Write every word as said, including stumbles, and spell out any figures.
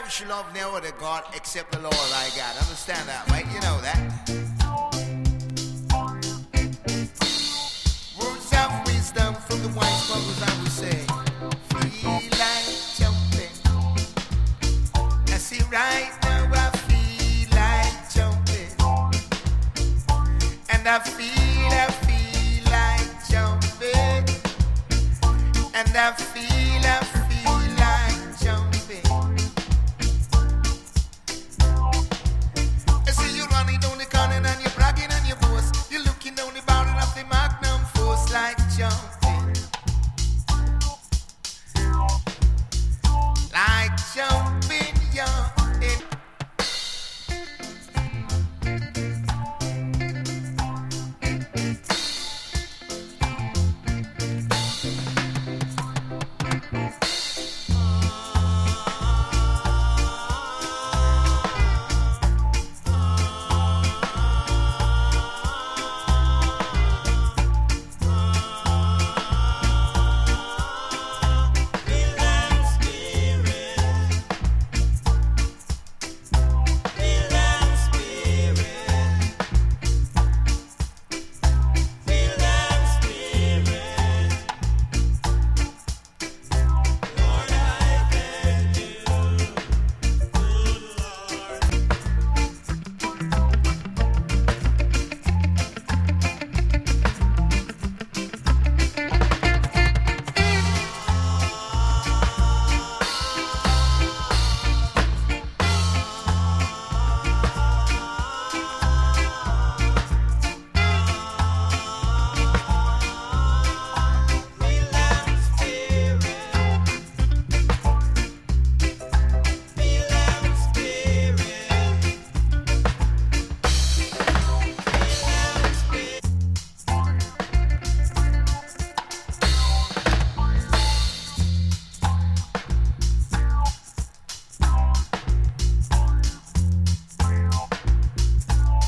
we should love no other God except the Lord thy God. Understand that, right? You know that. Words of wisdom from the wise brothers, I will say. Feel like jumping. I see right now I feel like jumping. And I feel, I feel like jumping. And I feel